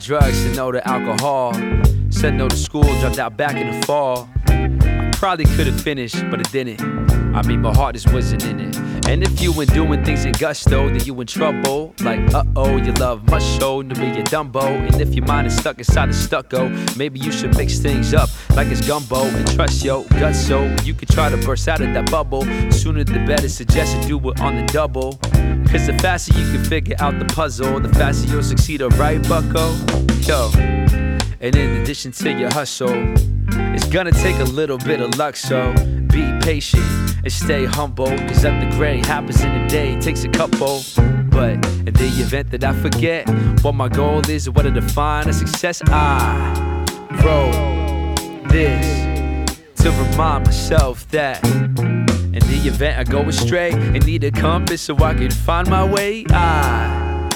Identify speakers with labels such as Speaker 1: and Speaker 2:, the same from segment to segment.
Speaker 1: drugs and no to alcohol. Said no to school, dropped out back in the fall. I probably could have finished, but I didn't. I mean, my heart just wasn't in it. And if you were doing things in gusto, then you in trouble. Like, uh-oh, your love must show to be a Dumbo. And if your mind is stuck inside the stucco, maybe you should mix things up like it's gumbo. And trust your gut so you can try to burst out of that bubble. Sooner the better, suggest you do it on the double. Cause the faster you can figure out the puzzle, the faster you'll succeed, alright, bucko? Yo. And in addition to your hustle, it's gonna take a little bit of luck, so be patient and stay humble. Cause up the grade happens in a day, takes a couple. But in the event that I forget what my goal is or what I define as success, I wrote this to remind myself that in the event I go astray and need a compass so I can find my way, I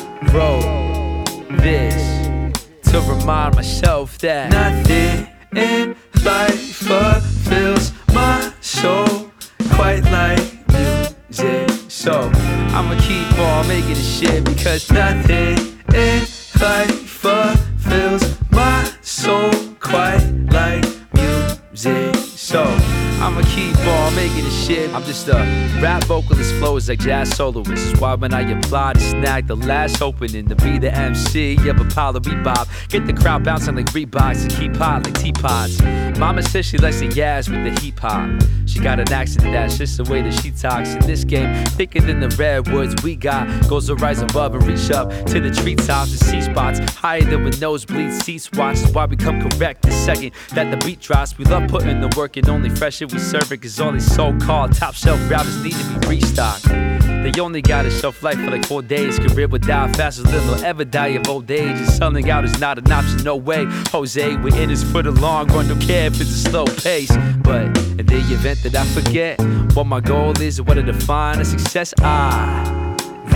Speaker 1: wrote this to remind myself that nothing in life fulfills my soul quite like music. So I'ma keep on making this shit because nothing in life fulfills my soul quite like music. So I'ma keep on making this shit. I'm just a rap vocalist, flows like jazz soloist. Is why when I apply to snag the last opening to be the MC of a pile of bebop, get the crowd bouncing like Reeboks and keep hot like teapots. Mama says she likes the yaz with the hip hop. She got an accent that's just the way that she talks. In this game, thicker than the redwoods we got. Goals to rise above and reach up to the treetops and see spots higher than with nosebleed seats. Watch why we come correct the second that the beat drops. We love putting the work in, only fresh if we serve it. Cause all these so-called top shelf rappers need to be restocked. They only got a shelf life for like 4 days. Career would die faster than they'll ever die of old age. And selling out is not an option, no way. Jose, we're in this for the long run, don't care if it's a slow pace. But in the event that I forget what my goal is or what I define as success, I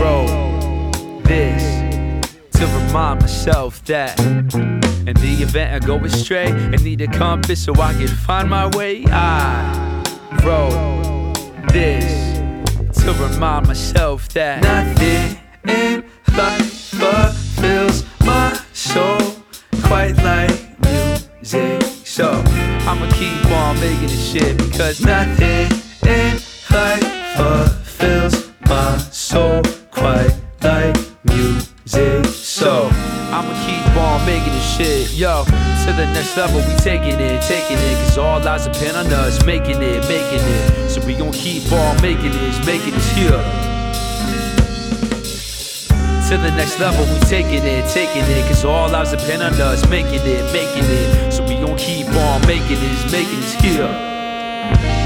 Speaker 1: wrote this to remind myself that in the event I go astray and need a compass so I can find my way, I wrote this to remind myself that nothing in life fulfills my soul quite like music. So I'ma keep on making this shit because nothing in life fulfills my soul quite like music. So I'ma keep on making this shit, yo. To the next level, we taking it. Cause all eyes depend on us, making it. So we gon' keep on making this here. To the next level, we taking it. Cause all eyes depend on us, making it. So we gon' keep on making this here.